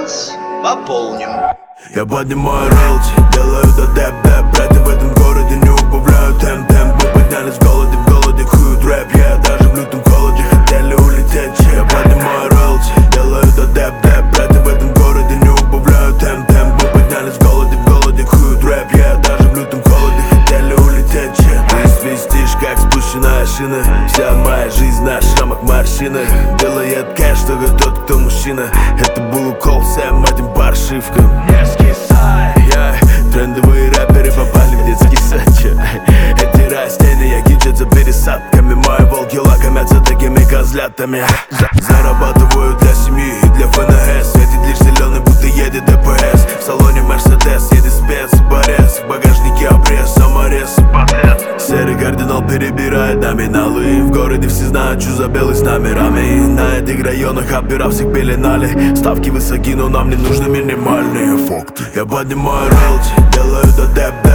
баланс пополним. Я поднимаю релти, делаю до деп-деп. Братья в этом городе не убавляют темп-темп. Мы поднялись в голоде хуют рэп. Я даже в лютом холоде хотели улететь. Я поднимаю релти, делаю до деп-деп. Братья в этом городе не убавляют темп-темп. Мы поднялись в голоде хуют рэп. Я даже в лютом холоде хотели улететь. Ты свистишь, как спущенная шина. Вся моя жизнь на шрамах морщины. Делает кэш только тот, кто мужчина. Это был укол всем этим паршивкам. Трендовые рэперы попали в детский сад. Эти растения кичатся пересадками. Мои волки лакомятся такими козлятами. Зарабатываю для семьи и для ФНС. Светит лишь зеленый, будто едет ДПС. В салоне Мерседес, едет спец, борец. В багажнике обрез, саморез и подряд. Серый кардинал перебирает номиналы. В городе все знают, что за белый с номерами. На этих районах опера всех пеленали. Ставки высоки, но нам не нужны минимальные факты. Я поднимаю релти, делаю до деп.